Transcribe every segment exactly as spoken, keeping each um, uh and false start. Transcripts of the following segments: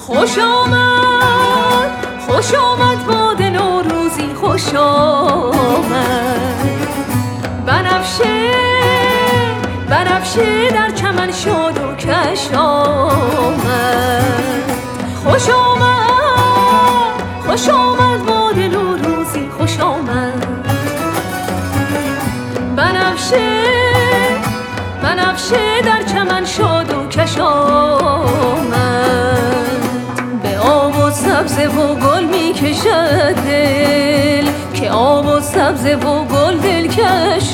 خوش آمد خوش آمد باد نوروزی خوش آمد بنفشه بنفشه در چمن شاد و کش آمد خوش آمد خوش آمد باد نوروزی خوش آمد بنفشه بنفشه در چمن شاد و کش آمد به آب و سبزه و گل می کشد دل که آب و سبزه و گل دل کش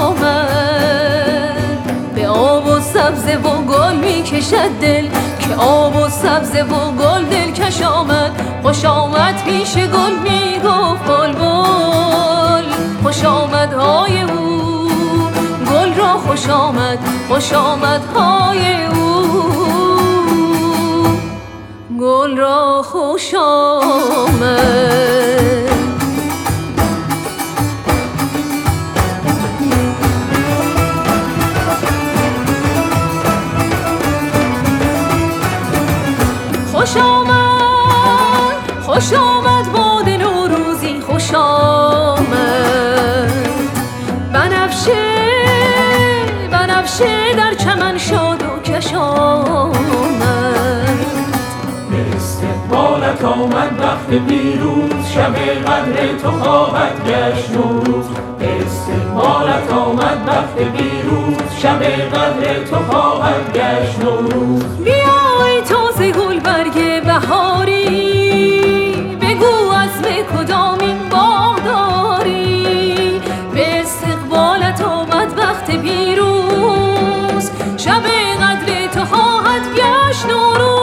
آمد به آب و سبزه و گل می کشد دل که آب و سبزه و گل دل کش آمد خوش آمد پیش گل می گفت بلبل خوش آمد های او گل را خوش آمد خوش آمد های او گل را خوش آمد خوش آمد خوش آمد باد نوروزی خوش آمد بنفشه بنفشه در چمن شاد و کش آمد به استقبالت آمد وقت پیروز شب قدر تو خواهد گشت نوروز به استقبالت آمد وقت پیروز شب قدر تو خواهد گشت نوروز بیای تازه گل برگ بهاری بگو عزم کدامین باغ داری به استقبالت آمد وقت پیروز شب قدر تو خواهد گشت نوروز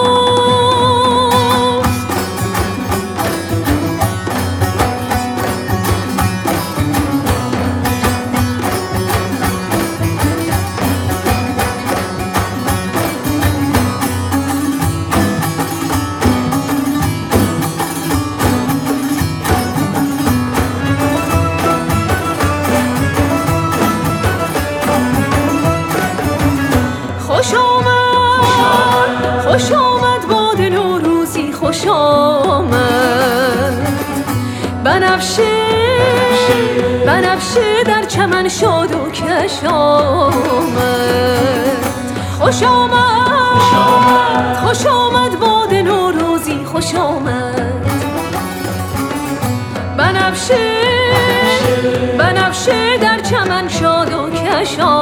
خوش آمد خوش آمد باد نوروزی خوش آمد بنفشه بنفشه در چمن شاد و کش آمد خوش آمد خوش آمد باد نوروزی خوش آمد بنفشه بنفشه در چمن شاد و کش آمد